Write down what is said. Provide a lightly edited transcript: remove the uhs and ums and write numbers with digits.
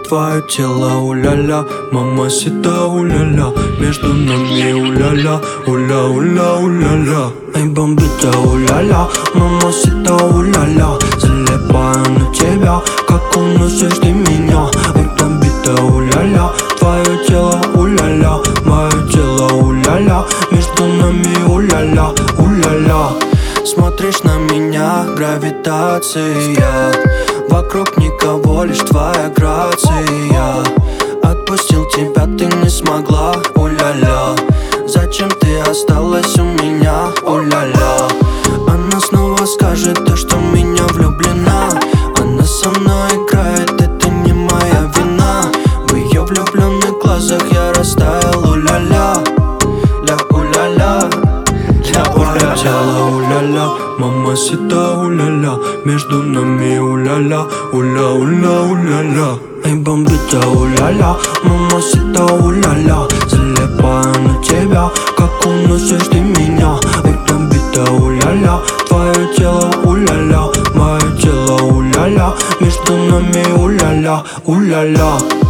твое тело, уля-ля, мамасита, уля-ля, между нами, уля-ля, уля-уля, уля-ля. Эй, бомбита, уля-ля, мамасита, уля-ля, залипаю на тебя, как уносишь ты меня. Эй, бомбита, уля-ля, твое тело, уля-ля, мое тело, уля-ля, между нами, уля-ля, уля-ля. Смотришь на меня, гравитация, вокруг никого, лишь твоя грация. Отпустил тебя, ты не смогла, уля-ля. Зачем ты осталась у меня, уля-ля? Она снова скажет то, что в меня влюблена. Она со мной играет, это не моя вина. В ее влюбленных глазах я растаял, уля-ля, ля, уля-ля, ля, уля-ля. Тело, уля-ля, мамасита, уля-ля, между нами, уля-ля, уля-уля, уля-ля. Эй, бомбита, уля-ля, мамасита, уля-ля, залипаю на тебя, как уносишь ты меня. Эй, бомбита, уля-ля, твое тело, уля-ля, мое тело, уля-ля, между нами, уля-ля, уля-ля.